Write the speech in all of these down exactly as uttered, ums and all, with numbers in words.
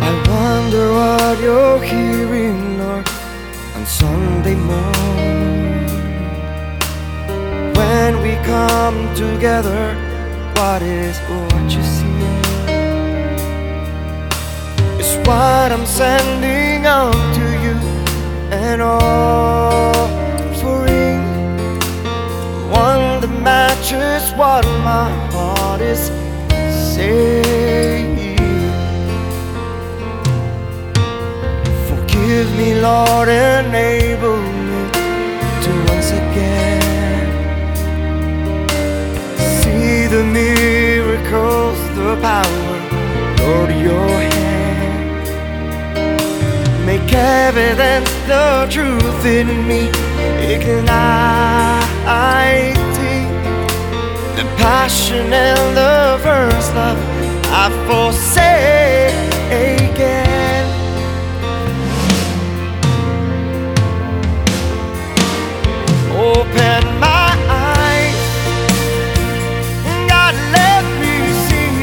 I wonder what you're hearing, Lord, on Sunday morning. When we come together, what is what you see? It's what I'm sending out to you, an offering, one that matches what my heart is saying. Forgive me, Lord, enable me to once again see the miracles, the power, Lord, your hand. Make evident the truth in me, igniting the passion and the first love I forsaken. Open my eyes, God, let me see.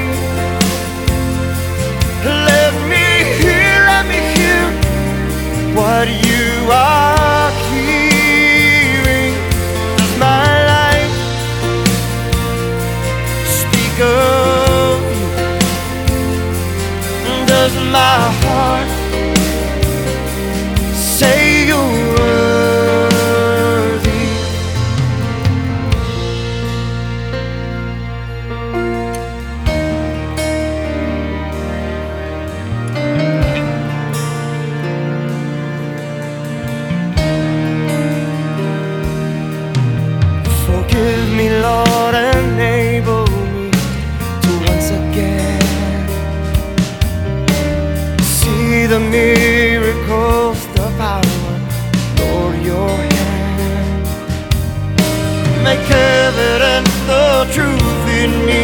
Let me hear, let me hear what you are hearing. Does my life speak of you? Does my heart say you're worthy? Forgive me, Lord, enable me to once again see the miracles, the power, Lord, your hand. Make evident the truth in me,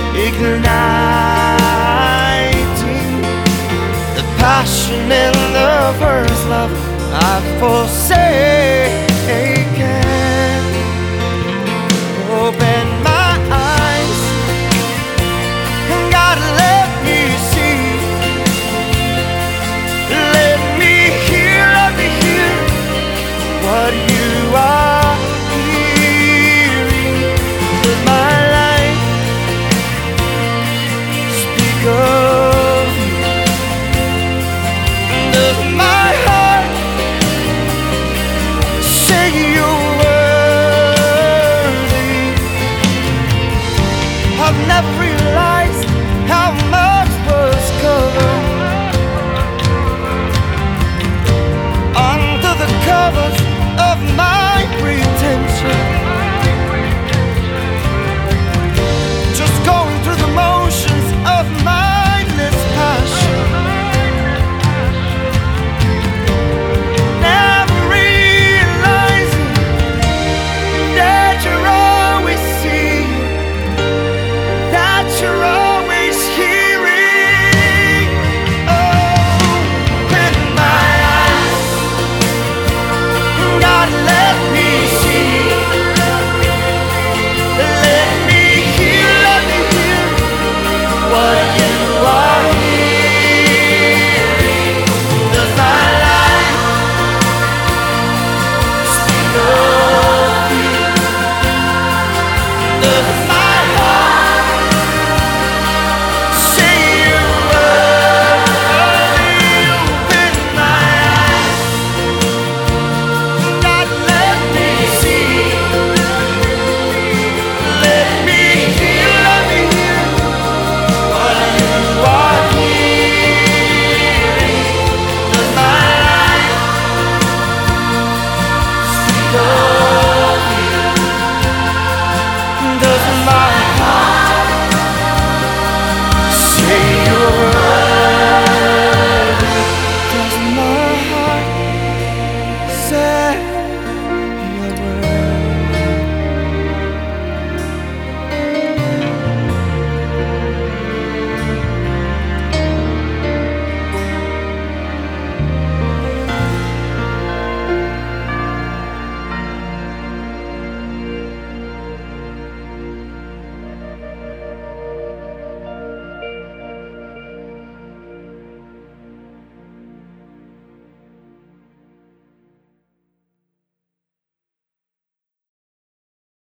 igniting the passion and the first love I've forsaken.